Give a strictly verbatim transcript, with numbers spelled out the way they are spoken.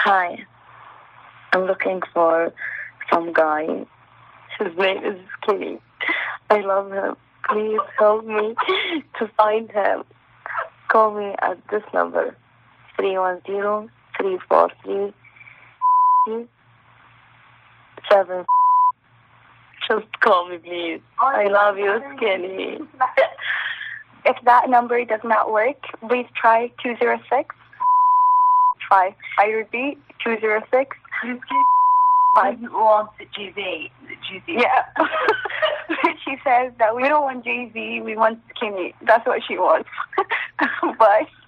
Hi, I'm looking for some guy. His name is Skinny. I love him. Please help me to find him. Call me at this number, three one zero, three four three, seven. Just call me, please. I love you, Skinny. If that number does not work, please try two zero six. Five. I repeat, two zero six. Five. Want Jay Z. Jay Z. Yeah. She says that we don't want Jay Z, we want Skinny. That's what she wants. Bye.